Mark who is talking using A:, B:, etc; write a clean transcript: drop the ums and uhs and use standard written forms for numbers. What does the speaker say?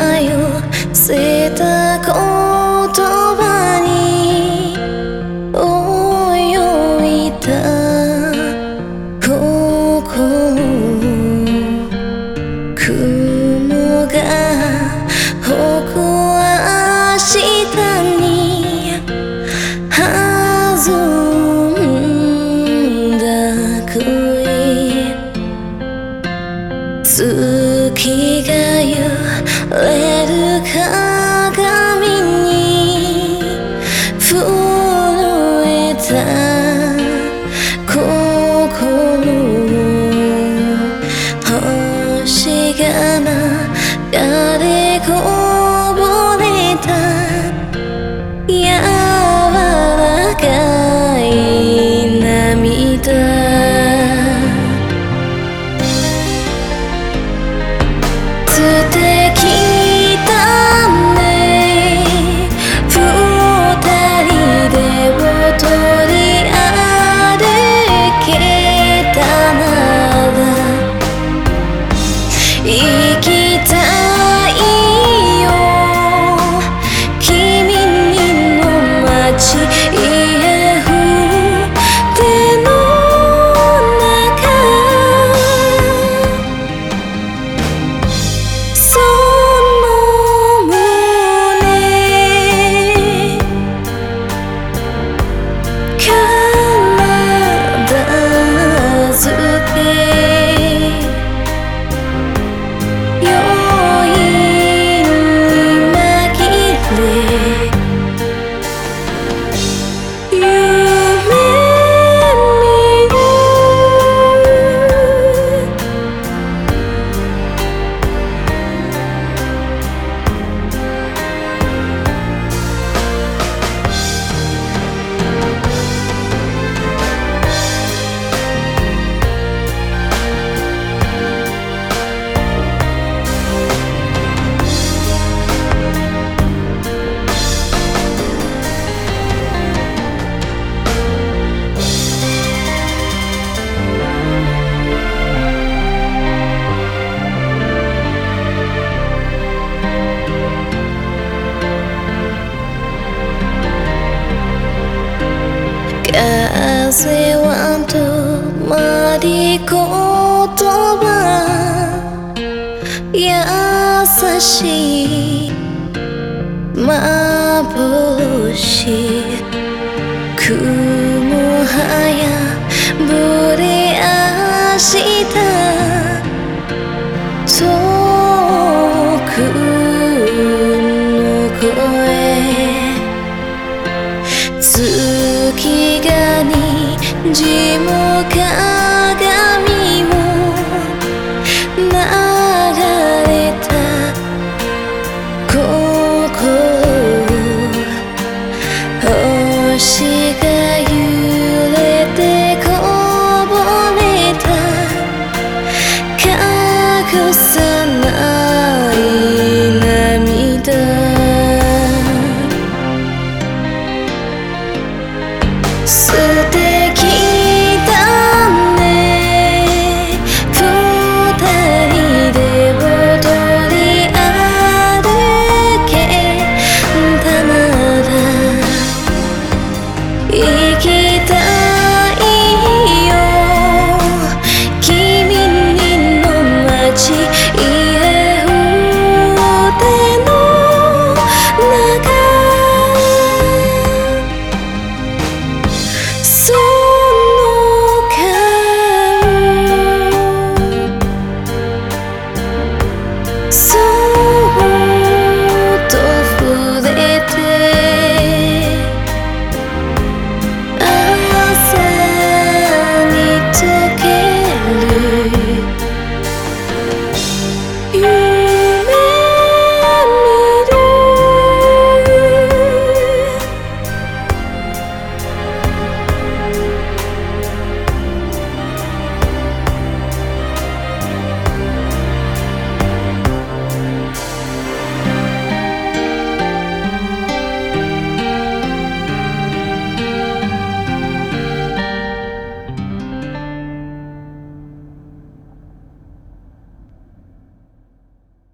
A: 寄せた言葉に泳いだ心、雲がほく明日に弾んだ恋、月が揺れる鏡に震えた心、星が流れこぼれた柔らかい涙、素敵だね、二人で踊り歩けたなら生きたいよ、君の街家風の中、その胸体づけ余韻に紛れ夢見る、風は止まり言葉、優しい幻、雲はやぶれ明日、遠くの声、月が虹も鏡も流れた心、星が